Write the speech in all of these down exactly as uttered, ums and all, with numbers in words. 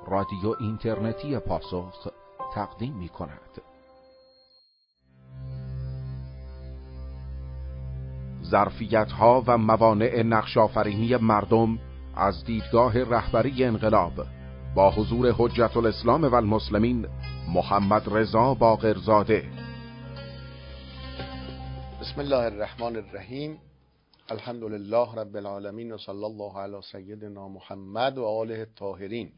رادیو اینترنتی پاسخ تقدیم می کند. ظرفیت‌ها و موانع نقش‌آفرینی مردم از دیدگاه رهبری انقلاب با حضور حجت الاسلام و المسلمین محمد رضا باقرزاده. بسم الله الرحمن الرحیم. الحمد لله رب العالمین و صلی الله علی سیدنا محمد و آله الطاهرین.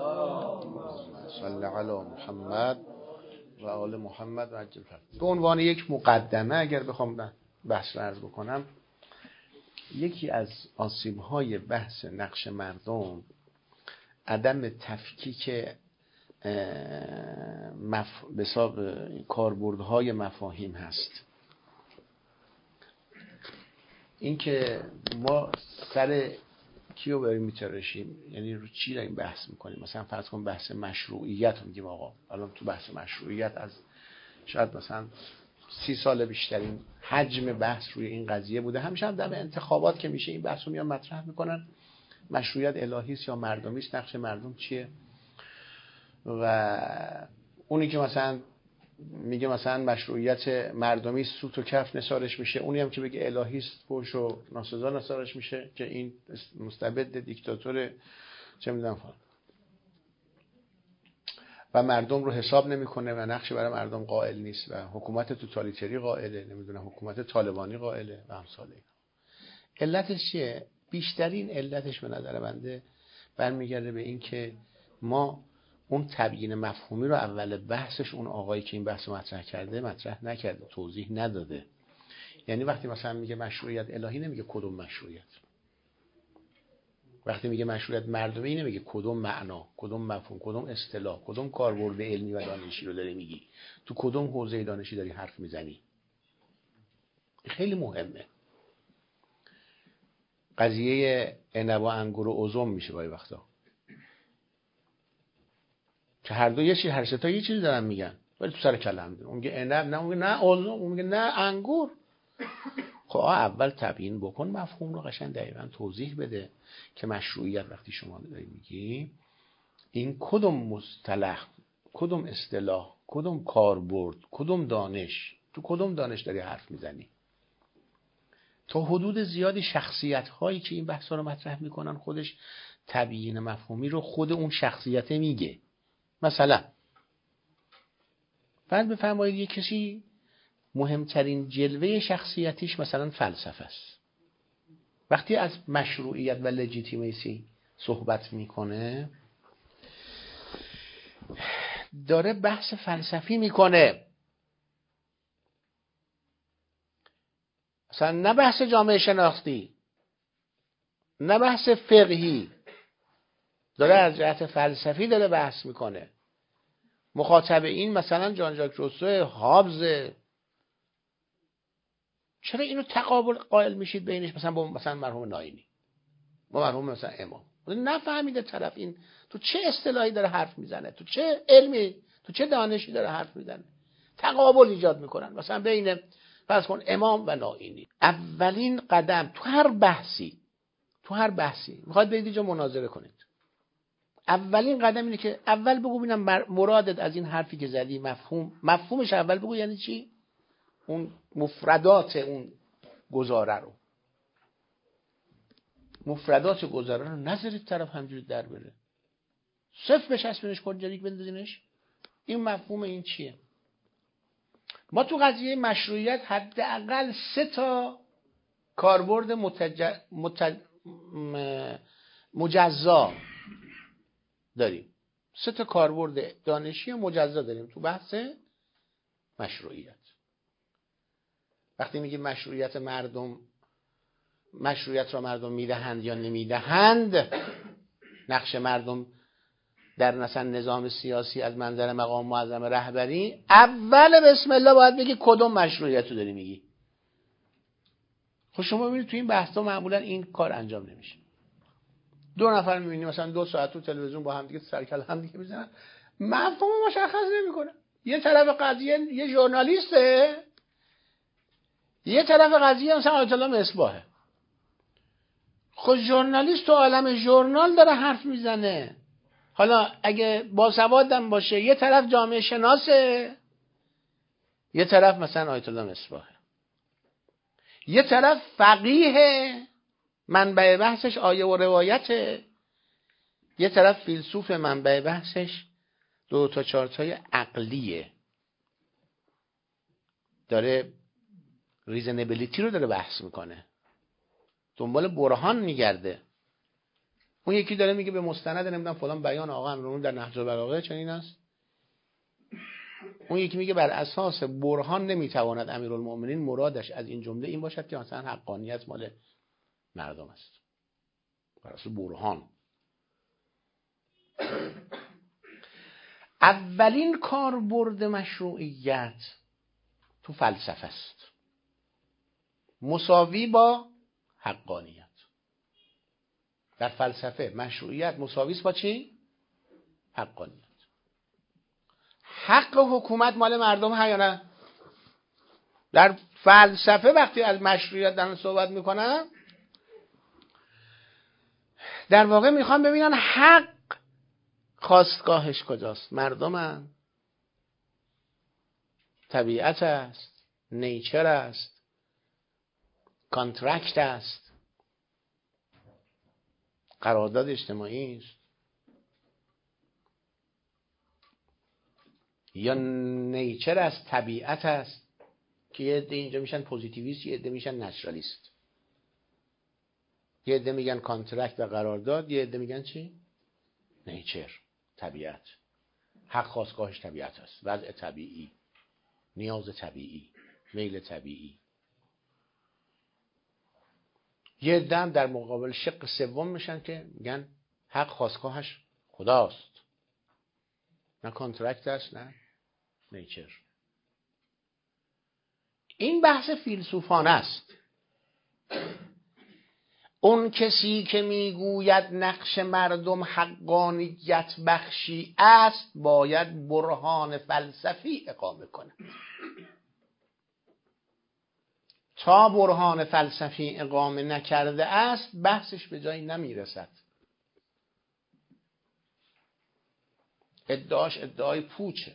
صلی علی محمد و آل محمد و عجل فرج. به عنوان یک مقدمه اگر بخوام بحث رو عرض بکنم، یکی از آسیب‌های بحث نقش مردم عدم تفکیک مف... بساب کاربردهای مفاهیم هست. اینکه ما سر کیو بریم میترشیم، یعنی رو چی داریم بحث میکنیم. مثلا فرض کن بحث مشروعیت میگیم آقا الان تو بحث مشروعیت از شاید مثلا سی سال بیشترین حجم بحث روی این قضیه بوده. همیشه هم در انتخابات که میشه این بحث رو میان مطرح میکنن، مشروعیت الهی است یا مردمی است، نقش مردم چیه. و اونی که مثلا میگه مثلا مشروعیت مردمی است سوت و کف نثارش میشه، اونی هم که بگه الهی است فحش و ناسزا نثارش میشه که این مستبد دیکتاتور چه میدونم فلان، و مردم رو حساب نمیکنه و نقشی برای مردم قائل نیست و حکومت توتالیتری قائله، نمیدونم حکومت طالبانی قائله و امثال اینا. علتش چیه؟ بیشترین علتش به نظر بنده برمیگرده به این که ما اون تبیین مفهومی رو اول بحثش اون آقایی که این بحث رو مطرح کرده مطرح نکرده، توضیح نداده. یعنی وقتی مثلا میگه مشروعیت الهی نمیگه کدوم مشروعیت، وقتی میگه مشروعیت مردمی نمیگه کدوم معنا، کدوم مفهوم، کدوم اصطلاح، کدوم کاربرد علمی و دانشی رو داری میگی، تو کدوم حوزه دانشی داری حرف میزنی. خیلی مهمه. قضیه عنب و انگور و عزم میشه باید وقتا که هر دو یه چیز، هر سه تا یه چیزی دارن میگن ولی تو سر کله هم. اون میگه عنب، نه اون میگه نه عزم، اون میگه نه انگور. خب اول تبیین بکن مفهوم رو، قشنگ دقیقاً توضیح بده که مشروعیت وقتی شما داری میگی این کدوم مصطلح، کدوم اصطلاح، کدوم کاربرد، کدوم دانش، تو کدوم دانش داری حرف میزنی. تا حدود زیادی شخصیت هایی که این بحثا رو مطرح میکنن خودش تبیین مفهومی رو خود اون شخصیت میگه. مثلا فرض بفرمایید یک کسی مهمترین جلوه شخصیتیش مثلا فلسفه است، وقتی از مشروعیت و لجیتیمیسی صحبت میکنه داره بحث فلسفی میکنه، مثلا نه بحث جامعه شناختی، نه بحث فقهی، داره از جهت فلسفی داره بحث میکنه. مخاطب این مثلا جان ژاک روسو، هابز. چرا اینو تقابل قائل میشید بینش مثلا با مثلا مرحوم ناینی، با مرحوم مثلا امام؟ نفهمیده طرف این تو چه اصطلاحی داره حرف میزنه، تو چه علمی، تو چه دانشی داره حرف میزنه. تقابل ایجاد میکنن مثلا بین فرض کن امام و ناینی. اولین قدم تو هر بحثی، تو هر بحثی میخواد برید اینجا مناظره کنید، اولین قدم اینه که اول بگو ببینم مرادت از این حرفی که زدی مفهوم، مفهومش اول بگو یعنی چی، اون مفردات اون گزاره رو، مفردات گزاره رو نذارید طرف همجوری در بره، صفر بچسبونش، کنجریک بندازینش. این مفهوم این چیه؟ ما تو قضیه مشروعیت حداقل سه تا کاربرد متج... متج... مجزا داریم، سه تا کاربرد دانشی مجزا داریم تو بحث مشروعیت. وقتی میگیم مشروعیت مردم، مشروعیت را مردم میدهند یا نمیدهند، نقش مردم در مثلا نظام سیاسی از منظر مقام معظم رهبری، اول بسم الله باید بگی کدوم مشروعیت رو داری میگی. خب شما ببینید تو این بحثا معمولا این کار انجام نمیشه. دو نفر میبینی مثلا دو ساعت تو تلویزیون با هم دیگه سر کله هم دیگه میزنن، مفهوم مشخص نمیکنه. یه طرف قضیه یه ژورنالیسته، یه طرف قضیه مثلا آیت الله مصباحه. خب ژورنالیست تو عالم ژورنال داره حرف میزنه، حالا اگه باسوادم باشه یه طرف جامعه شناسه، یه طرف مثلا آیت الله مصباحه، یه طرف فقیه منبع بحثش آیه و روایته، یه طرف فیلسوف منبع بحثش دو تا چارتای عقلیه، داره ریزنبیلیتی رو داره بحث میکنه، دنبال برهان میگرده. اون یکی داره میگه به مستند نمیدونم فلان بیان آقا امیرالمومنین در نهج البلاغه چنین است. اون یکی میگه بر اساس برهان نمیتواند امیرالمومنین مرادش از این جمله این باشد که مثلا حقانیت مال مردم است. بر اساس برهان. اولین کاربرد مشروعیت تو فلسفه است، مساوی با حقانیت. در فلسفه مشروعیت مساوی است با چی؟ حقانیت. حق حکومت مال مردم ها یا نه؟ در فلسفه وقتی از مشروعیت دارن صحبت میکنن در واقع میخوان ببینن حق خواستگاهش کجاست. مردمن، طبیعت است، نیچر است، کانترکت است، قرارداد اجتماعی است، یا نیچر است، طبیعت است که یه عده اینجا میشن پوزیتیویست، یه عده میشن نچرالیست، یه عده میگن کانترکت و قرارداد، یه عده میگن چی؟ نیچر، طبیعت. حق خواستگاهش طبیعت است، وضع طبیعی، نیاز طبیعی، میل طبیعی. یه عده هم در مقابل شق سوم میشن که میگن حق خواستگاهش خداست، نه کانترکت است نه نیچر. این بحث فیلسوفانه است. اون کسی که میگوید نقش مردم حقانیت بخشی است باید برهان فلسفی اقامه کند. تا برهان فلسفی اقامه نکرده است بحثش به جایی نمیرسد. ادعاش ادعای پوچه.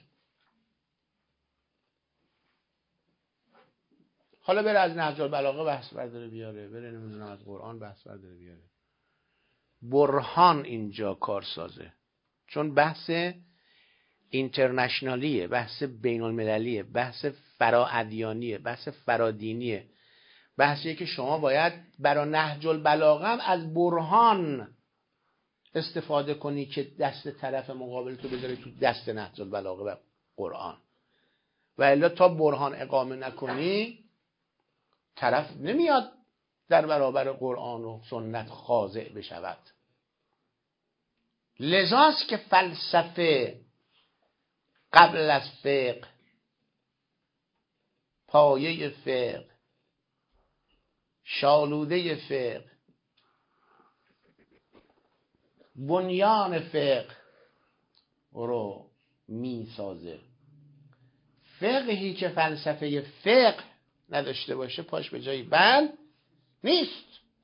حالا بره از نهج البلاغه بحث برداره بیاره، بره نمیدونم از قرآن بحث برداره بیاره. برهان اینجا کارسازه، چون بحث اینترنشنالیه، بحث بین المللیه، بحث فراادیانیه، بحث فرادینیه، بحثیه که شما باید برای نهج البلاغه هم از برهان استفاده کنی که دست طرف مقابل تو بذاری تو دست نهج البلاغه و قرآن. و الا تا برهان اقامه نکنی طرف نمیاد در برابر قرآن و سنت خاضع بشود. لذاست که فلسفه قبل از فقه، پایه فقه، شالوده فقه، بنیان فقه رو می سازه. فقهی که فلسفه فقه نداشته باشه پاش به جایی بند نیست.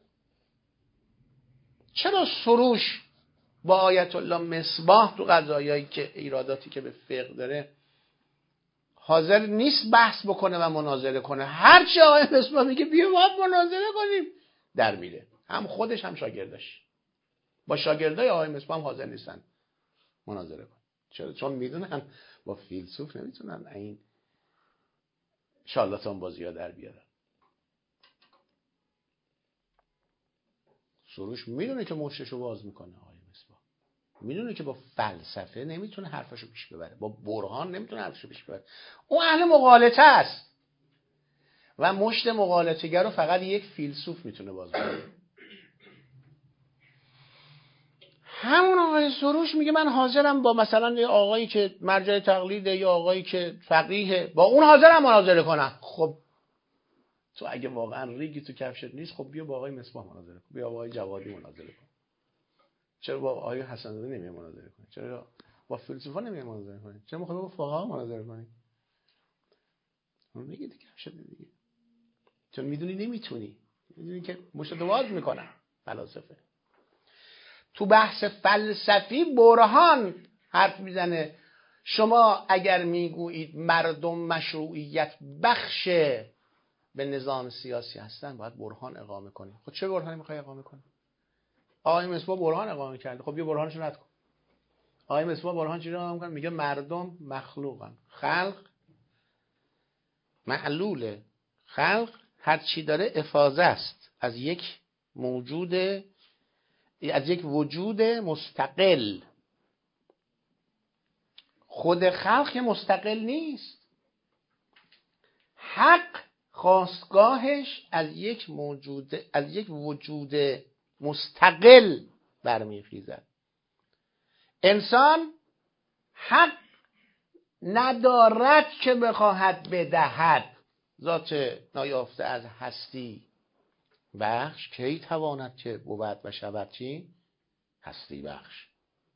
چرا سروش با آیت الله مصباح تو قضایایی که ایراداتی که به فقه داره حاضر نیست بحث بکنه و مناظره کنه؟ هرچی آیه مصباح میگه بیا باید مناظره کنیم در میره. هم خودش هم شاگردش. با شاگردای آیه مصباح هم حاضر نیستن مناظره کنن. چرا؟ چون میدونن با فیلسوف نمیتونن این شالاتان بازی ها در بیارن. سروش میدونه که مشتشو باز میکنه. آیه مصباح میدونه که با فلسفه نمیتونه حرفشو پیش ببره، با برهان نمیتونه حرفشو پیش ببره. اون اهل مغالطه است و مشت مغالطه‌گر رو فقط یک فیلسوف میتونه باز بکنه. همون آقای سروش میگه من حاضرم با مثلا یه آقایی که مرجع تقلیده یا آقایی که فقیه با اون حاضرم مناظره کنم. خب تو اگه واقعا ریگی تو کفشت نیست خب بیا با آقای مصباح مناظره کن، بیا با آقای جوادی مناظره کن. چرا با آقای حسن رضایی نمیای مناظره کنی؟ چرا با فیلسوفا نمیای مناظره کنی؟ چرا میخوای با فقها مناظره کنی؟ اون میگه دیگه کفشت دیگه، چون میدونی نمیتونی، میدونی که مشت واز میکنن فلاسفه. تو بحث فلسفی برهان حرف میزنه. شما اگر میگویید مردم مشروعیت بخش به نظام سیاسی هستن، باید برهان اقامه کنید. خب چه برهانی میخوای اقامه کنی؟ آقای مصباح برهان اقامه کرده، خب یه برهانشو رد کن. آقای مصباح برهان چی رو اقامه کنه؟ میگه مردم مخلوقن، خلق معلوله، خلق هر چی داره افاضه است از یک موجود، از یک وجود مستقل. خود خلق مستقل نیست. حق خاستگاهش از یک موجود، از یک وجود مستقل برمیخیزد. انسان حق ندارد که بخواهد بدهد. ذات نایافته از هستی بخش کی تواند که بود و شود چی؟ هستی بخش.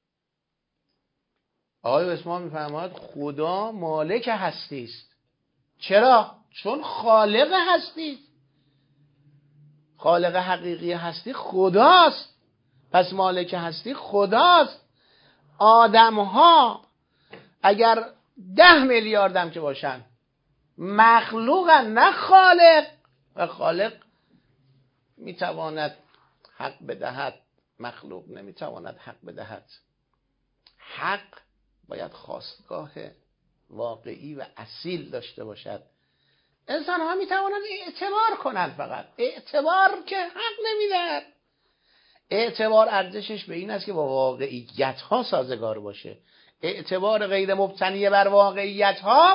آقای عثمان میفرماید خدا مالک هستی است. چرا؟ چون خالق هستی است. خالق حقیقی هستی خداست، پس مالک هستی خداست. آدم ها اگر ده میلیاردم که باشن مخلوقن، نه خالق. و خالق میتواند حق بدهد، مخلوق نمیتواند حق بدهد. حق باید خواستگاه واقعی و اصیل داشته باشد. انسان ها میتوانند اعتبار کنند، فقط اعتبار که حق نمیدهد. اعتبار ارزشش به این است که با واقعیت ها سازگار باشه. اعتبار غیر مبتنی بر واقعیت ها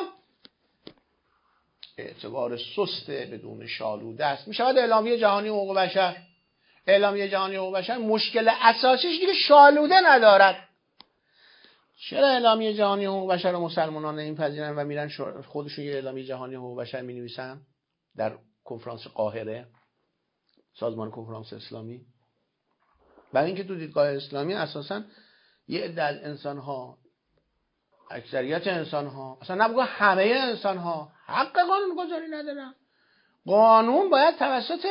اعتبار سست بدون شالوده است. میشود اعلامیه جهانی حقوق بشر. اعلامیه جهانی حقوق بشر مشکل اساسیش دیگه شالوده ندارد. چرا اعلامیه جهانی حقوق بشر و مسلمانان این پذیرن و میرن خودشون یه اعلامیه جهانی حقوق بشر می نویسن در کنفرانس قاهره، سازمان کنفرانس اسلامی؟ برای اینکه تو دیدگاه اسلامی اساساً یه عده از انسان ها، اکثریت انسان ها، اصلا نبگو همه انسان ها، حق قانون گذاری ندارن. قانون باید توسط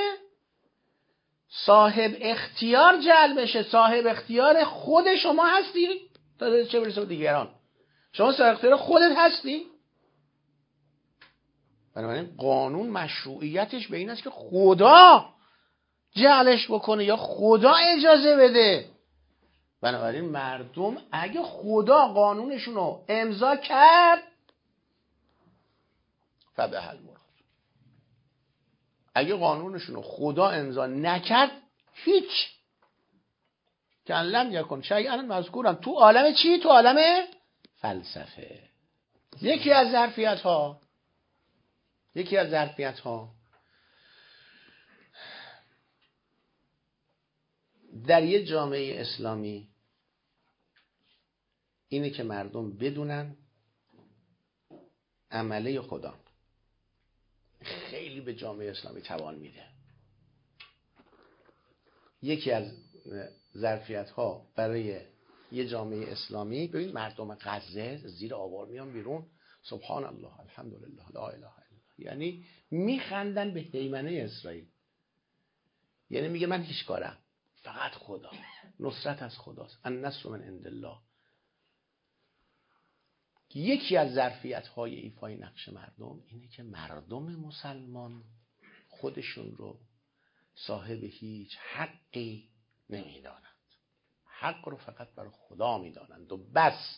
صاحب اختیار جلب بشه. صاحب اختیار خود شما هستی تا چه برسه به دیگران. شما صاحب اختیار خودت هستی. بنابراین قانون مشروعیتش به این است که خدا جعلش بکنه یا خدا اجازه بده. بنابراین مردم اگه خدا قانونشون رو امضا کرد فبه المراد، اگه قانونشون رو خدا امضا نکرد هیچ. که لم یکن شیئا مذکورا. تو عالم چی؟ تو عالم فلسفه. یکی از ظرفیت ها یکی از ظرفیت ها در یه جامعه اسلامی اینه که مردم بدونن عمله خدا. خیلی به جامعه اسلامی توان میده. یکی از ظرفیت ها برای یه جامعه اسلامی، ببین مردم غزه زیر آوار میان بیرون، سبحان الله الحمدلله لا اله الا الله، یعنی میخندن به هیمنه اسرائیل. یعنی میگه من هیچ کارم، فقط خدا، نصرت از خداست، النصر من عند الله. یکی از ظرفیت های ایفای نقش مردم اینه که مردم مسلمان خودشون رو صاحب هیچ حقی نمیدانند. حق رو فقط برای خدا میدانند و بس.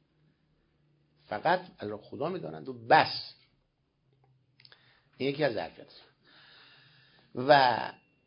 فقط برای خدا میدانند و بس. این یکی از ظرفیت. و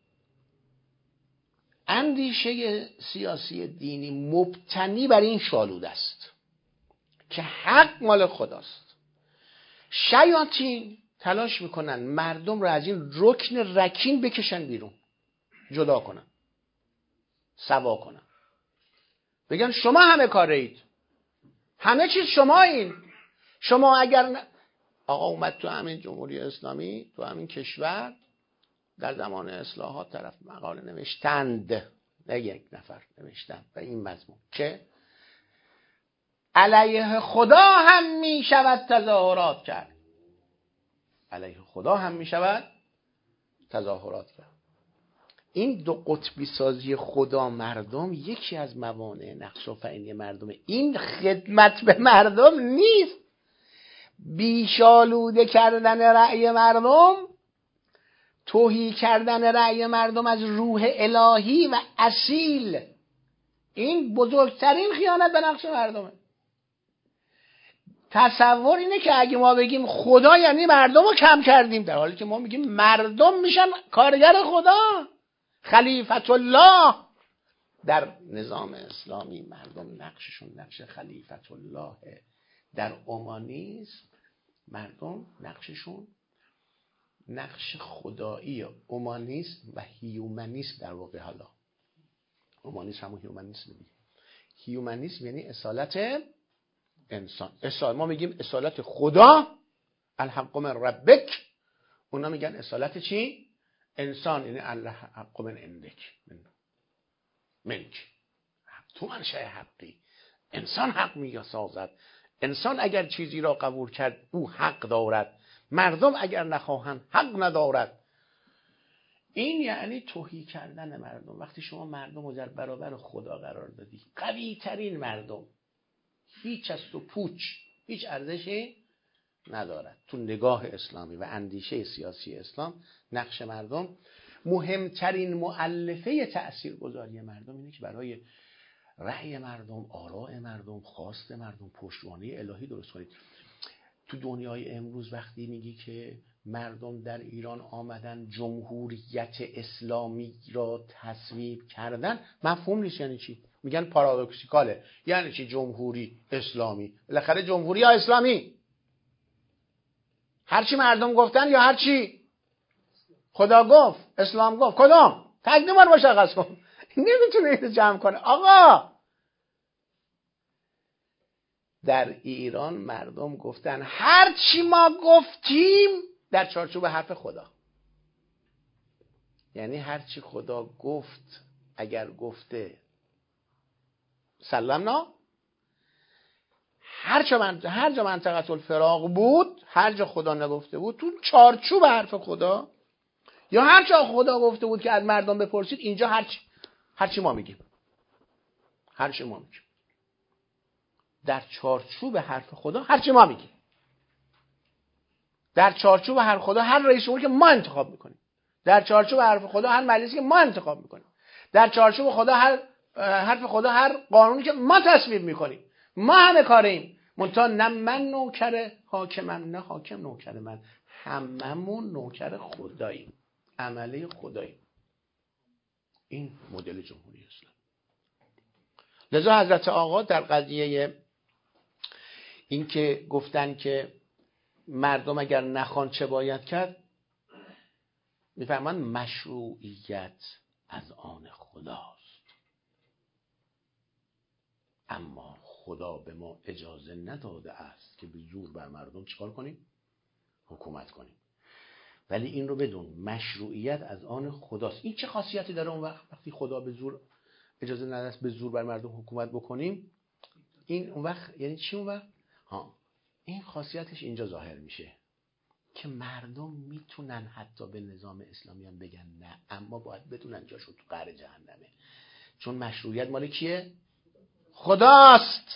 اندیشه سیاسی دینی مبتنی بر این شالود است که حق مال خداست. شیاطین تلاش میکنن مردم رو از این رکن رکین بکشن بیرون، جدا کنن، سوا کنن، بگن شما همه کاره اید، همه چیز شما این. شما اگر ن... آقا اومد تو همین جمهوری اسلامی، تو همین کشور، در زمان اصلاحات طرف مقاله نوشتند، نه یک نفر نوشتند به این مضمون که علیه خدا هم می شود تظاهرات کرد. علیه خدا هم می شود تظاهرات کرد. این دو قطبی سازی خدا مردم یکی از موانع نقش آفرینی مردمه. این خدمت به مردم نیست، بیشالوده کردن رأی مردم، توهی کردن رأی مردم از روح الهی و اصیل. این بزرگترین خیانت به نقش مردمه. تصور اینه که اگه ما بگیم خدا یعنی مردم رو کم کردیم، در حالی که ما میگیم مردم میشن کارگر خدا، خلیفت الله. در نظام اسلامی مردم نقششون نقش خلیفت الله. در اومانیسم مردم نقششون نقش خدایی. اومانیسم و هیومنیسم در واقع، حالا اومانیسم همون هیومنیسم میگه. هیومنیسم یعنی اصالت انسان. اصالت ما میگیم اصالت خدا، الحق من ربک. اونا میگن اصالت چی؟ انسان، یعنی الحق من عندک، من منک. تو منشأ حقی. انسان حق میگه سازد. انسان اگر چیزی را قبول کرد او حق دارد، مردم اگر نخواهند حق ندارد. این یعنی توهی کردن مردم. وقتی شما مردم رو در برابر خدا قرار دادی، قوی ترین مردم، هیچ است و پوچ، هیچ ارزشی ندارد. تو نگاه اسلامی و اندیشه سیاسی اسلام نقش مردم، مهمترین مؤلفه تأثیرگذاری مردم اینه که برای رأی مردم، آراء مردم، خواست مردم پشتوانه الهی درست کنید. تو دنیای امروز وقتی میگی که مردم در ایران آمدن جمهوریت اسلامی را تصویب کردن، مفهوم نیست. یعنی چی؟ میگن پارادوکسیکاله. یعنی چی جمهوری اسلامی؟ بالاخره جمهوری یا اسلامی؟ هرچی مردم گفتن یا هرچی خدا گفت، اسلام گفت؟ کدام؟ تقدیم رو مشخص کن. نمیتونه اینو جمع کنه. آقا در ایران مردم گفتن هرچی ما گفتیم در چارچوب حرف خدا. یعنی هرچی خدا گفت، اگر گفته سلمنا، هر جا من هر جا منطقه الفراق بود، هر جا خدا نگفته بود، تو چارچوب حرف خدا، یا هر جا خدا گفته بود که از مردم بپرسید، اینجا هرچی هرچی ما میگیم، هرچی ما میگیم در چارچوب حرف خدا، هرچی ما میگیم در چارچوب حرف خدا، هر رئیس جمهوری که ما انتخاب میکنیم، در چارچوب حرف خدا هر مجلسی که ما انتخاب میکنیم، در چارچوب خدا هر حرف خدا هر قانونی که ما تصویب میکنیم. ما همه کاریم. منتها نه من نوکر حاکمم نه حاکم نوکر من، هممون نوکر خداییم، عمله خداییم. این مدل جمهوری اسلام. لذا حضرت آقا در قضیه این که گفتن که مردم اگر نخوان چه باید کرد، میفهمن مشروعیت از آن خداست، اما خدا به ما اجازه نداده است که به زور بر مردم چیکار کنیم؟ حکومت کنیم. ولی این رو بدون، مشروعیت از آن خداست. این چه خاصیتی داره اون وقت وقتی خدا به زور اجازه نداده است به زور بر مردم حکومت بکنیم؟ این اون وقت یعنی چی اون وقت؟ ها، این خاصیتش اینجا ظاهر میشه که مردم میتونن حتی به نظام اسلامی هم بگن نه، اما باید بدونن جاشون تو قعر جهنمه. چون مشروعیت مال کیه؟ خداست.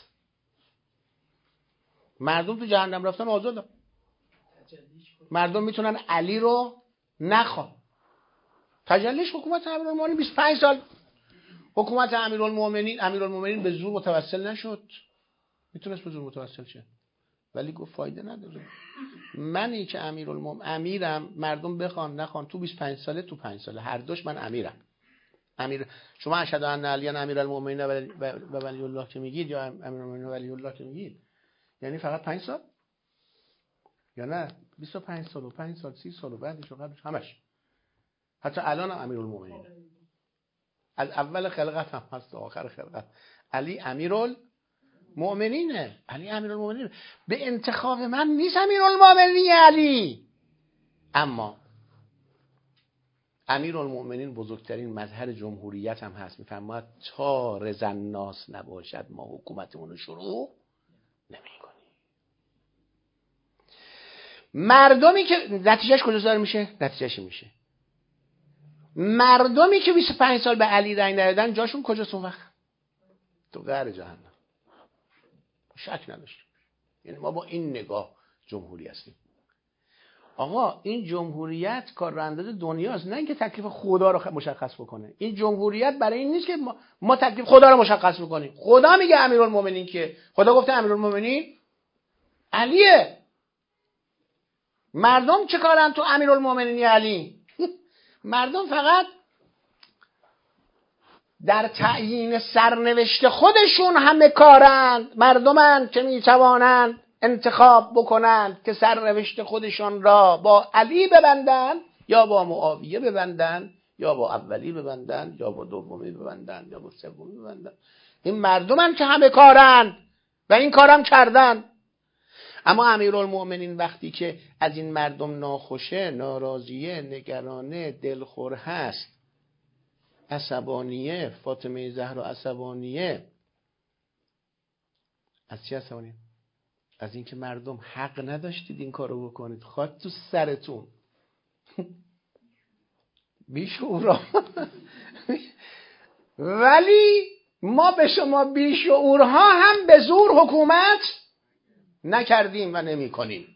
مردم تو جهنم رفتن آزادن. مردم میتونن علی رو نخوان. تجلیش حکومت امیرالمومنین بیست و پنج سال حکومت امیرالمومنین امیرالمومنین به زور متوسل نشد. میتونست به زور متوسل شه، ولی گفت فایده نداره. منی که امیرالمومنین امیرم، مردم بخوان نخوان، تو بیست و پنج ساله تو پنج ساله هر دوش من امیرم. امیر شما اشهد ان علی امیرالمومنین و ولی الله که میگید، یا امیرالمومنین و ولی الله که میگید، یعنی فقط پنج سال یا نه بیست و پنج سال و پنج سال سی سال و بعدش و قبلش همش. حتی الان هم امیرالمومنین، از اول خلقت هم هست تا آخر خلقت علی امیرالمومنینه. علی امیرالمومنین به انتخاب من نیست امیرالمومنین علی، اما امیرالمومنین بزرگترین مظهر جمهوریت هم هست. میفرماید تا رضا الناس نباشد ما حکومتمون رو شروع نمی‌کنیم. مردمی که نتیجهش کجا ظاهر میشه؟ نتیجهش میشه مردمی که بیست و پنج سال به علی رأی ندادن جاشون کجاست اون وقت؟ تو قعر جهنم. شک نداشت. یعنی ما با این نگاه جمهوری هستیم. آقا این جمهوریت کار انداز دنیاست، نه اینکه تکلیف خدا رو مشخص بکنه. این جمهوریت برای این نیست که ما, ما تکلیف خدا رو مشخص بکنیم. خدا میگه امیرالمومنین، که خدا گفته امیرالمومنین علیه. مردم چه کارن تو امیرالمومنین علی؟ مردم فقط در تعیین سرنوشت خودشون همه کارند. مردمن که میتوانند انتخاب بکنند که سرنوشت خودشان را با علی ببندند یا با معاویه ببندند یا با اولی ببندند یا با دومی ببندند یا با سومی ببندند. این مردمن که همه کارند و این کارم کردن. اما امیرالمومنین وقتی که از این مردم ناخوشه، ناراضیه، نگرانه، دلخور هست، عصبانیه، فاطمه زهرا عصبانیه، از چی عصبانیه؟ از اینکه مردم حق نداشتید این کارو بکنید، خواهد تو سرتون. بیشعورا. ولی ما به شما بیشعورها هم به زور حکومت نکردیم و نمی کنیم.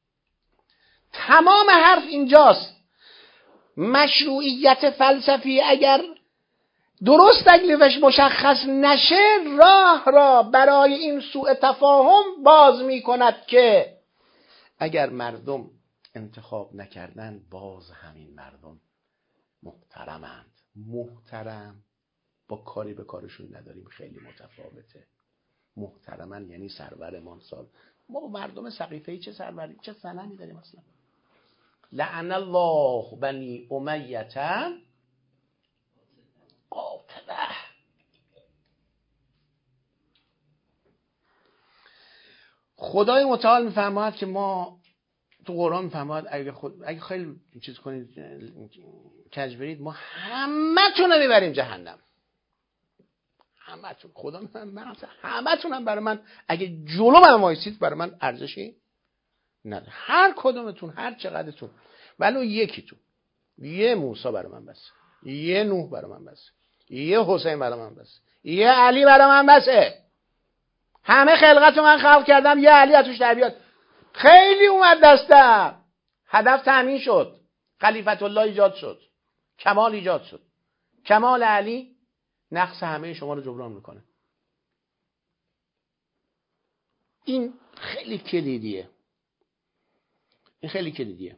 تمام حرف اینجاست. مشروعیت فلسفی اگر درست تکلیفش مشخص نشه، راه را برای این سوء تفاهم باز می کند که اگر مردم انتخاب نکردن، باز همین مردم محترمند. محترم با کاری به کارشون نداریم، خیلی متفاوته. محترمن یعنی سرورمان سال. ما با مردم سقیفه‌ای چه سروری، چه سنمی داریم اصلا؟ لعن الله بنی امیه قاتله. خدای متعال میفرماید که ما تو قرآن میفرماید اگه خود اگه خیلی چیز کنید کج برید، ما همتون رو میبریم جهنم. همتون. خدا میفرماید من همتون هم برای من اگه جلو من وایسید برای من ارزشی نداره. هر کدومتون، هر چقدرتون، ولو یکیتون، یه موسی برای من بس، یه نوح برای من بس، یه حسین برای من بس، یه علی برای من بسه. همه خلقت رو من خلق کردم، یه علی از توش در بیاد. خیلی اومد دستم. هدف تامین شد. خلیفت الله ایجاد شد. کمال ایجاد شد. کمال علی نقص همه شما رو جبران میکنه. این خیلی کلیدیه. این خیلی کلیدیه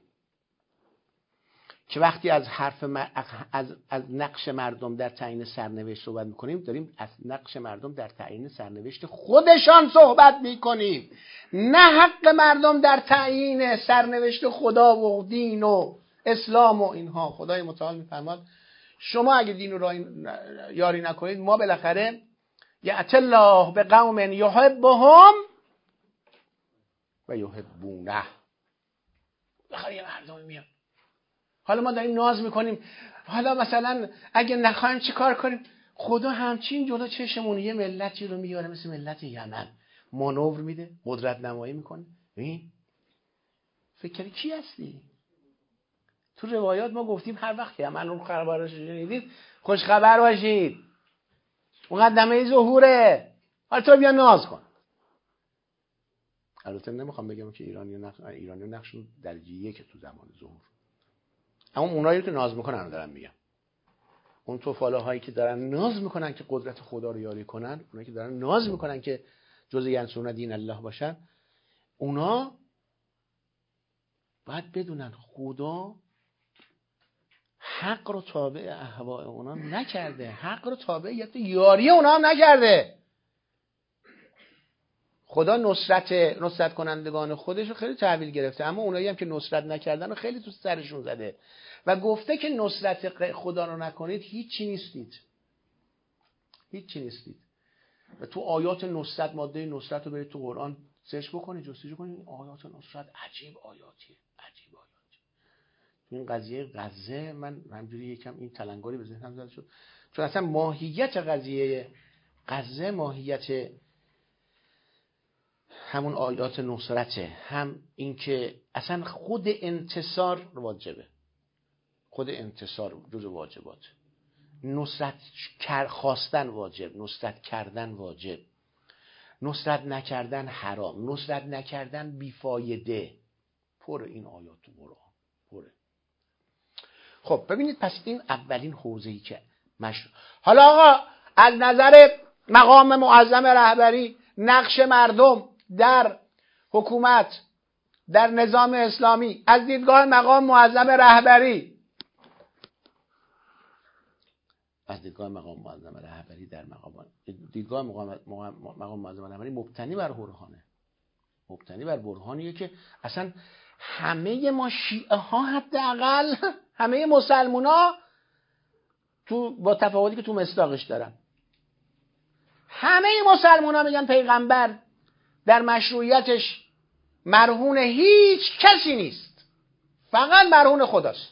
که وقتی از حرف مر... از... از نقش مردم در تعیین سرنوشت صحبت میکنیم، داریم از نقش مردم در تعیین سرنوشت خودشان صحبت میکنیم، نه حق مردم در تعیین سرنوشت خدا و دین و اسلام و اینها. خدای متعال میفرماد شما اگه دین رو یاری نکنید، ما بالاخره یأت الله به قوم یحبهم و یحبونه. بالاخره یه مردمی میاد. حالا ما داریم ناز میکنیم، حالا مثلا اگه نخواهیم چی کار کنیم؟ خدا همچین جلو چشمون یه ملتی رو میاره مثل ملت یمن، مانور میده، قدرت نمایی میکنه. ببین فکر کردی کی هستی؟ تو روایات ما گفتیم هر وقت یمن رو خبرش شنیدید خوش خبر باشید، مقدمه ظهوره، حالا تو بیا ناز کن. البته نمیخوام بگم که ایرانی نقش ایرانی نقشون درجه یک تو زمان ظهور، اما اونایی که ناز میکنن دارن میگم، اون توفاله هایی که دارن ناز میکنن که قدرت خدا رو یاری کنن، اونایی که دارن ناز میکنن که جزء ینصرون دین الله باشن، اونا باید بدونن خدا حق رو تابع اهواء اونا نکرده، حق رو تابع یاری اونا هم نکرده. خدا نصرت نصرت کنندگان خودش رو خیلی تحویل گرفته، اما اونایی هم که نصرت نکردن رو خیلی تو سرشون زده و گفته که نصرت خدا رو نکنید هیچی نیستید، هیچی نیستید. و تو آیات نصرت، ماده نصرت رو برید تو قرآن سرچ بکنید، جستجو کنید، آیات نصرت عجیب آیاتیه، عجیب آیاتی. تو این قضیه غزه من همجوری یکم این تلنگری به ذهنم زده شد، چون اصلا ماهیت قضیه غزه ماهیت همون آیات نصرته، هم این که اصلا خود انتصار واجبه، خود انتصار جز واجبات. نصرت خواستن واجب، نصرت کردن واجب، نصرت نکردن حرام، نصرت نکردن بیفایده. پر این آیات تو قرآن پره. خب ببینید، پس این اولین حوزه‌ای که مشروع. حالا آقا از نظر مقام معظم رهبری نقش مردم در حکومت در نظام اسلامی از دیدگاه مقام معظم رهبری از دیدگاه مقام معظم رهبری در مقام دیدگاه مقام مقام معظم رهبری مبتنی بر برهانه، مبتنی بر برهانیه که اصلا همه ما شیعه ها حداقل همه مسلمونا تو با تفاوتی که تو مصداقش دارن، همه مسلمونا میگن پیغمبر در مشروعیتش مرهون هیچ کسی نیست، فقط مرهون خداست،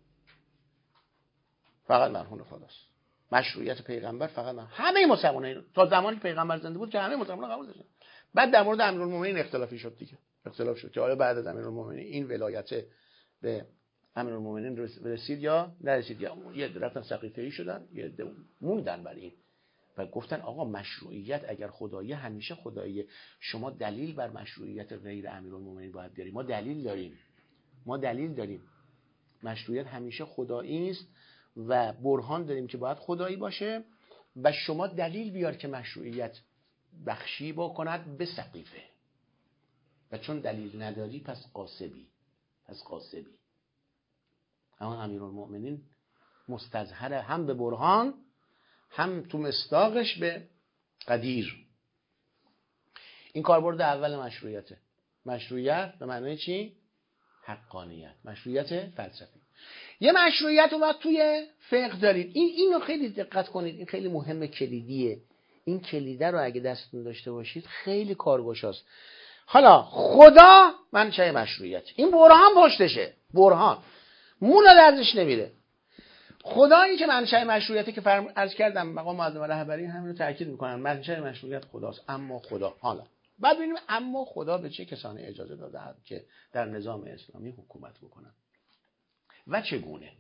فقط مرهون خداست. مشروعیت پیغمبر فقط مرهون. همه مسلمانان تا زمانی که پیغمبر زنده بود که همه مسلمانان قبول داشتن. بعد در مورد امیرالمومنین اختلافی شد دیگه، اختلاف شد که آیا بعد از امیرالمومنین این ولایت به امیرالمومنین رسید یا نرسید، یا یه رفتن سقیفه‌ای شدن، یه موندن بر این و گفتن آقا مشروعیت اگر خدایی همیشه خداییه، شما دلیل بر مشروعیت غیر امیرالمومنین باید بیاریم. ما دلیل داریم، ما دلیل داریم مشروعیت همیشه خدایی است و برهان داریم که باید خدایی باشه و شما دلیل بیار که مشروعیت بخشی بکند به سقیفه. و چون دلیل نداری پس قاسبی، پس قاسبی. اما امیرالمومنین مستظهر هم به برهان هم تو مصداقش به قدیر. این کاربرد اول مشروعیته. مشروعیت به معنای چی؟ حقانیت، مشروعیت فلسفی. یه مشروعیت رو باید توی فقه دارید. این اینو خیلی دقت کنید، این خیلی مهمه، کلیدیه. این کلیده رو اگه دستتون داشته باشید خیلی کارگشاست. حالا خدا منشأ مشروعیت، این برهان پشتشه، برهان مون ازش نمیره. خدایی که منشأ مشروعیتی که فرم عرض کردم مقام معظم رهبری همین رو تاکید میکنن، منشأ مشروعیت خداست. اما خدا، حالا بعد ببینیم اما خدا به چه کسانی اجازه داده که در نظام اسلامی حکومت بکنن و چگونه،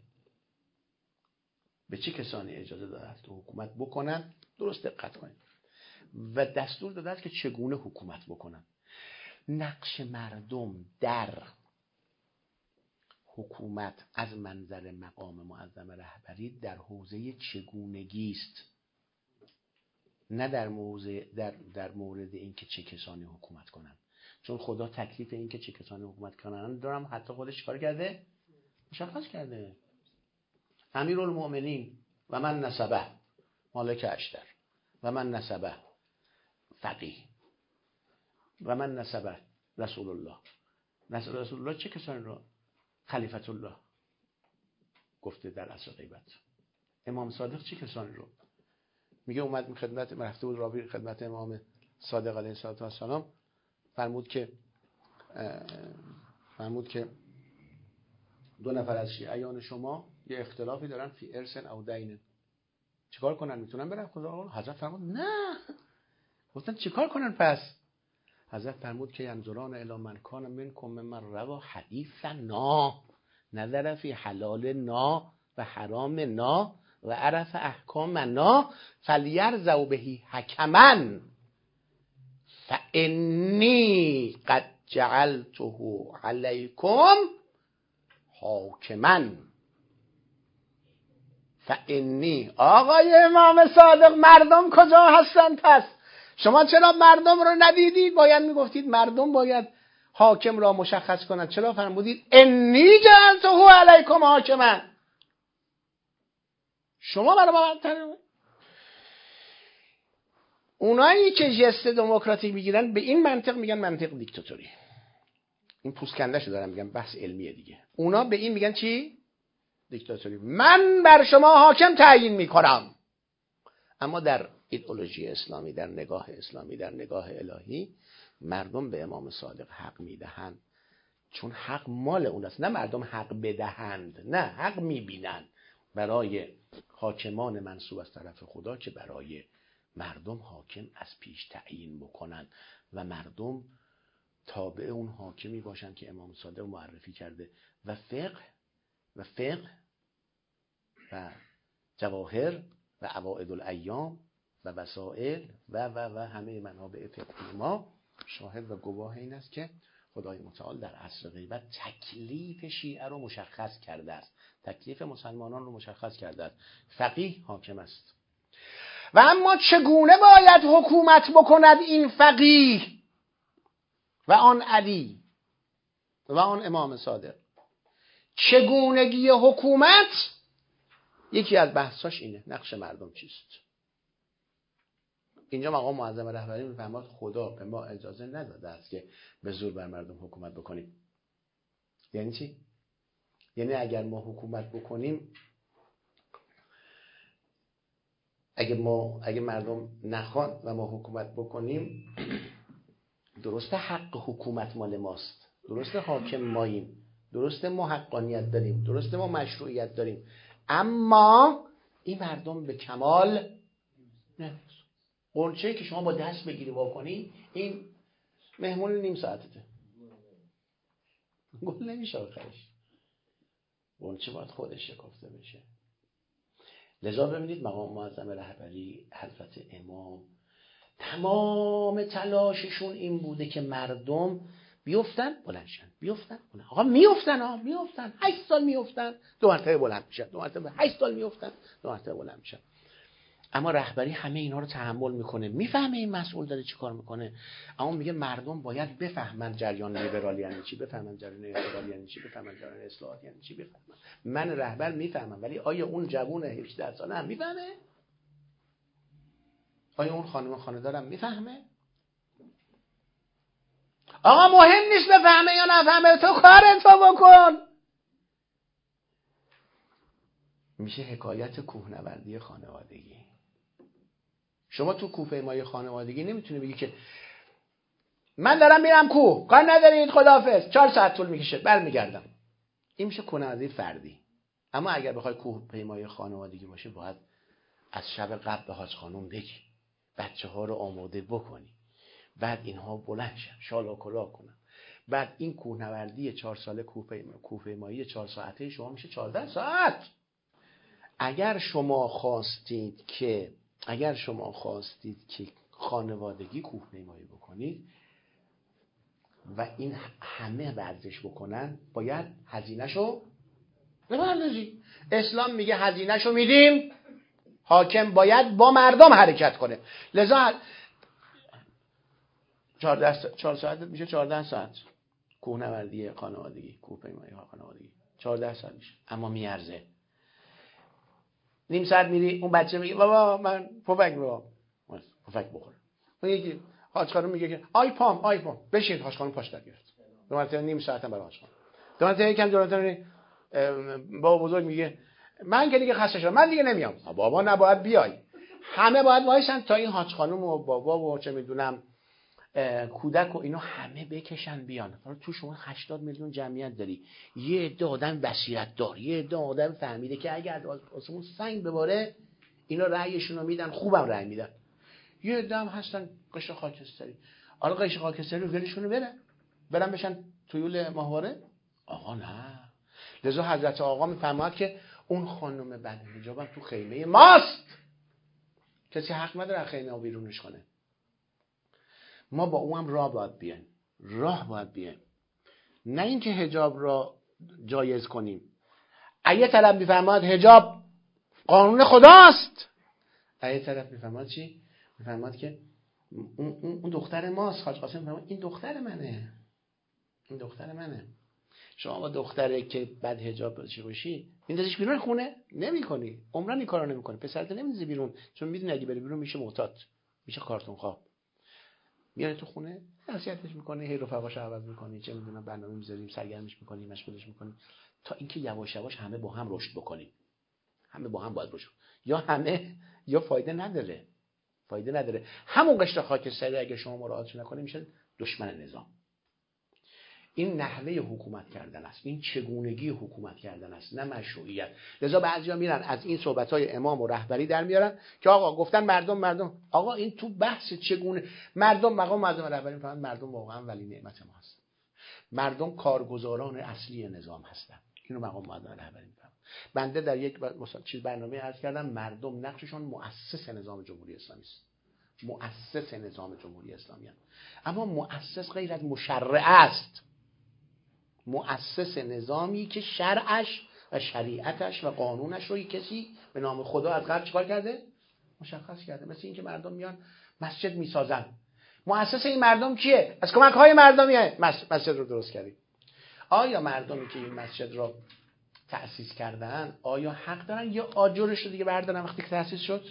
به چه کسانی اجازه داده که حکومت بکنن. درست دقت کنید. و دستور داده که چگونه حکومت بکنن. نقش مردم در حکومت از منظر مقام معظم رهبری در حوزه چگونگی است، نه در موضع در در مورد اینکه چه کسانی حکومت کنن. چون خدا تکلیف اینکه چه کسانی حکومت کنن دارم حتی خودش کار کرده، مشخص کرده. امیرالمومنین و من نسبه مالک اشتر و من نسبه فقیه و من نسبه رسول الله. نسبه رسول الله چه کسانی رو؟ خلیفت الله گفته در عصر غیبت. امام صادق چه کسانی رو میگه؟ اومد خدمت رفته بود راوی خدمت امام صادق علیه السلام، فرمود که فرمود که دو نفر از شیعیان شما یه اختلافی دارن فی ارث او دین، چیکار کنن؟ میتونن برن خدا؟ حضرت فرمود نه. گفتن چیکار کنن پس؟ حضرت فرمود که ینظران الی من کان منکم من روا حدیثا نا، نظر فی حلال نا و حرام نا و عرف احکام نا فلیرضوا بهی حکما فانی قد جعلته علیکم حاکما. فانی، آقای امام صادق مردم کجا هستن پس؟ شما چرا مردم رو ندیدید؟ باید میگفتید مردم باید حاکم را مشخص کنند. چرا فرمودید انی جعلته علیکم حاکما؟ شما برای ما اونایی که جست دموکراتیک میگیرن به این منطق میگن منطق دیکتاتوری. این پوسکنده‌شو دارم میگم، بحث علمیه دیگه. اونا به این میگن چی؟ دیکتاتوری. من بر شما حاکم تعیین میکنم. اما در ایدئولوژی اسلامی، در نگاه اسلامی، در نگاه الهی، مردم به امام صادق حق میدهند، چون حق مال اون است. نه مردم حق بدهند، نه، حق میبینند برای حاکمان منصوب از طرف خدا که برای مردم حاکم از پیش تعیین بکنند و مردم تابع اون حاکمی باشند که امام صادق معرفی کرده. و فقه و فقه و جواهر و عوائد الایام و وسائل و و و همه منابع فقهی ما شاهد و گواه این است که خدای متعال در عصر غیبت تکلیف شیعه رو مشخص کرده است، تکلیف مسلمانان رو مشخص کرده است. فقیه حاکم است. و اما چگونه باید حکومت بکند این فقیه و آن علی و آن امام صادق؟ چگونگی حکومت یکی از بحثاش اینه، نقش مردم چیست. اینجا مقام معظم رهبری میفهمد خدا به ما اجازه نداده است که به زور بر مردم حکومت بکنیم. یعنی چی؟ یعنی اگر ما حکومت بکنیم، اگه ما اگه مردم نخوان و ما حکومت بکنیم، درسته حق حکومت مال ماست، درسته حاکم ماییم، درسته ما حقانیت داریم، درسته ما مشروعیت داریم، اما این مردم به کمال نه. قنچه‌ای که شما با دست بگیری واکنی، این مهمون نیم ساعتته، گل نمیشه آخرش. قنچه باید خودش شکفته بشه. لذا ببینید مقام معظم رهبری حضرت امام تمام تلاششون این بوده که مردم بیفتن بلندشن، بیفتن بلند. آقا میفتن، ها میفتن، هشت سال میفتن دو مرتبه بلند میشن، دو مرتبه هشت سال میفتن دو مرتبه بلند میشن. اما رهبری همه اینها رو تحمل میکنه، میفهمه این مسئول داره چی کار میکنه، اما میگه مردم باید بفهمن جریان لیبرالی یعنی چی، بفهمن جریان لیبرالی یعنی چی، بفهمن جریان اصلاحات یعنی چی، بفهمن. من رهبر میفهمم، ولی آیا اون جوون هجده ساله هم میفهمه؟ آیا اون خانم خانه‌دارم میفهمه؟ آقا مهم نیست بفهمه یا نفهمه، تو کارتو بکن. میشه حکایت کوهنوردی خانوادگی. شما تو کوهپیمایی خانوادگی نمیتونی بگی که من دارم میرم کوه، کار ندارید، خداحافظ، چهار ساعت طول میکشه برمیگردم. این میشه کوهنوردی فردی. اما اگر بخوای کوهپیمایی خانوادگی باشه، باید از شب قبل به حاج خانم بگی، بچه ها رو آماده بکنی، بعد اینها بلند شن، شال و کلاه کنن، بعد این کوهنوردی چهار ساله کوهپیمایی چهار ساعته شما میشه چهارده ساعت. اگر شما خواستید که اگر شما خواستید که خانوادگی کوهپیمایی بکنید و این همه ورزش بکنن، باید هزینه‌شو بپردازی. اسلام میگه هزینه‌شو میدیم، حاکم باید با مردم حرکت کنه. لذا چهار ساعت میشه چهارده ساعت کوهنوردی خانوادگی، کوهپیمایی خانوادگی چهارده ساعت میشه، اما میارزه. نیم ساعت میری، اون بچه میگه بابا من پفک بابا پفک بخور. اون یکی حاج خانم میگه که آی پام آی پام بشین، حاج خانم پاش در گرفت. دو مرتبه نیم ساعت هم برای حاج خانم. دو مرتبه یکم دورتون بابا بزرگ میگه من که دیگه خسته شدم، من دیگه نمیام. بابا نباید بیای. همه باید وایسن تا این حاج خانم و بابا و چه میدونم کودک و اینا همه بکشن بیان. حالا تو شما هشتاد میلیون جمعیت داری، یه عده آدم بصیرت دار، یه عده آدم فهمیده که اگر آسمون سنگ بباره اینا رأیشون رو میدن، خوبم رأی میدن. یه عده هم هستن قشر خاکستری. حالا قشر خاکستری رو ولشون رو بره برن بشن تویول ماهواره؟ آقا نه. لذا حضرت آقا میفرماد که اون خانم بدحجابم تو خیمه ماست، کسی حق نداره خیمه رو بیرونش کنه. ما با اون هم راه باید بیایم، راه باید بیایم، نه اینکه حجاب را جایز کنیم. اگه طرف میفرماد حجاب قانون خداست، اگه طرف میفرماد چی؟ میفرماد که اون, اون دختر ماست. حاج قاسم میفرماد این دختر منه، این دختر منه. شما با دختره که بد حجاب باشه باشی میندازیش بیرون خونه؟ نمی‌کنی، عمرن این کارو نمی‌کنی. پسرت نمیندازی بیرون، چون میدونی اگه بره بیرون میشه معتاد، میشه کارتون خواب. میاره تو خونه نصیحتش میکنی، هی رفقاش عوض میکنی، چه میدونم برنامه میذاریم، سرگرمش میکنی، مشغولش میکنی، تا اینکه یواش یواش همه با هم رشد بکنیم. همه با هم باید رشد. یا همه یا فایده نداره، فایده نداره. همون قشر خاکستری اگه شما مراعاتش نکنید میشه دشمن نظام. این نحوه حکومت کردن است، این چگونگی حکومت کردن است، نه مشروعیت. لذا بعضیا میرن از این صحبت‌های امام و رهبری در میارن که آقا گفتن مردم مردم. آقا این تو بحث چگونه مردم، مقام معظم رهبری میفهمن مردم واقعا ولی نعمت ما هست، مردم کارگزاران اصلی نظام هستن. اینو مقام معظم رهبری میفهمن. بنده در یک مثلا چیز برنامه عرض کردم مردم نقششون مؤسس نظام جمهوری اسلامی است. مؤسس نظام جمهوری اسلامی است. اما مؤسس غیر از مشرع است. مؤسس نظامی که شرعش و شریعتش و قانونش رو کسی به نام خدا از قبل چیکار کرده؟ مشخص کرده. مثل این که مردم میان مسجد میسازن. مؤسس این مردم کیه؟ از کمک های مردمیه مسجد رو درست کردیم. آیا مردمی که این مسجد رو تأسیس کردن آیا حق دارن یا آجرش رو دیگه بردارن وقتی که تأسیس شد؟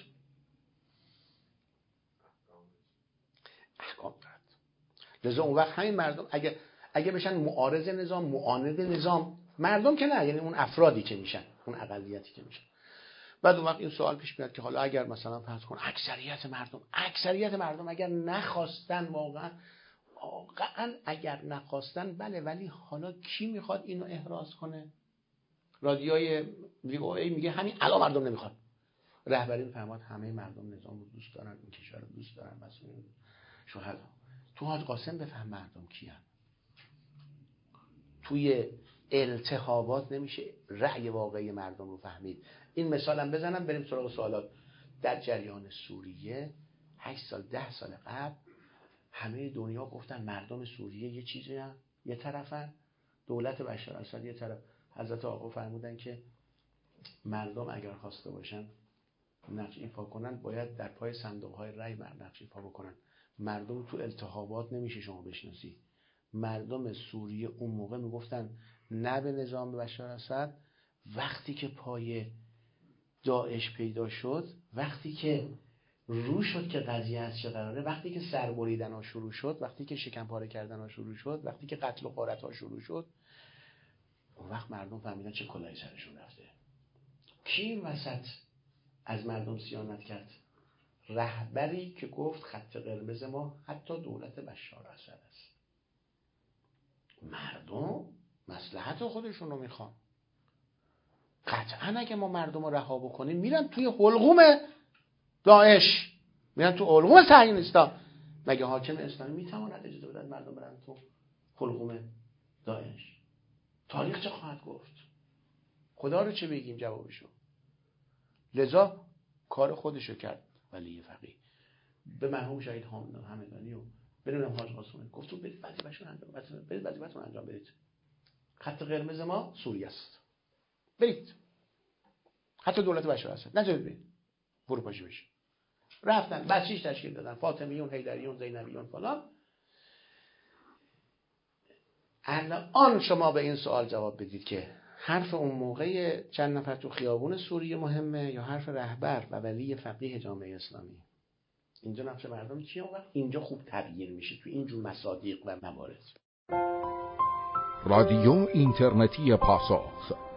احکام دارد. لذا اون وقت همین مردم اگه اگه بشن معارض نظام، معاند نظام، مردم که نه، یعنی اون افرادی که میشن، اون اقلیتی که میشن، بعد اون وقت این سوال پیش میاد که حالا اگر مثلا فرض کن اکثریت مردم اکثریت مردم اگر نخواستن، واقعا واقعا اگر نخواستن، بله، ولی حالا کی میخواد اینو احراز کنه؟ رادیوی وی او ای میگه همین الان مردم نمیخواد. رهبری میفرماد همه مردم نظام رو دوست دارن، این کشور رو دوست دارن. مسئولین شهدا تو حاج قاسم بفهم مردم کیان. توی التهابات نمیشه رأی واقعی مردم رو فهمید. این مثالم بزنم بریم سراغ سوالات. در جریان سوریه هشت سال ده سال قبل همه دنیا گفتن مردم سوریه یه چیزی هم یه طرفن، دولت بشار اسد یه طرف. حضرت آقا فرمودن که مردم اگر خواسته باشن نقش ایفا کنن باید در پای صندوق های رای نقش ایفا بکنن. مردم تو التهابات نمیشه شما بشناسی. مردم سوریه اون موقع میگفتن نه به نظام بشار اسد. وقتی که پای داعش پیدا شد، وقتی که رو شد که قضیه از چه قراره، وقتی که سر بریدن ها شروع شد، وقتی که شکم پاره کردن ها شروع شد، وقتی که قتل و غارت ها شروع شد، اون وقت مردم فهمیدن چه کلاهی سرشون رفته. کی این وسط از مردم صیانت کرد؟ رهبری که گفت خط قرمز ما حتی دولت بشار اسد است. مردم مصلحت خودشون رو میخوان. قطعا اگه ما مردم رو رها بکنیم میرن توی حلقوم داعش، میرن تو حلقوم صهیونیستا. مگه حاکم اسلامی میتواند اجازه بده مردم برن تو حلقوم داعش؟ تاریخ چه خواهد گفت؟ خدا رو چه بگیم جوابشو؟ لذا کار خودشو کرد ولی فقیه به مرحوم شهید همدانی و بنونم حاج قاسم گفت تو برید وظیفه‌تون انجام بدید، برید وظیفه‌تون انجام بدید. خط قرمز ما سوریه است. برید. حتی دولت بشار اسد نذارید برید. فروپاشی بشه. رفتن بچیش تشکیل دادن، فاطمیون، حیدریون، زینبیون فلان. الان شما به این سوال جواب بدید که حرف اون موقع چند نفر تو خیابون سوریه مهمه یا حرف رهبر و ولی فقیه جامعه اسلامی؟ اینجا نقش مردم چیه؟ اون وقت اینجا خوب تغییر میشه تو اینجور مصادیق و موارد. رادیو اینترنتی پاسخ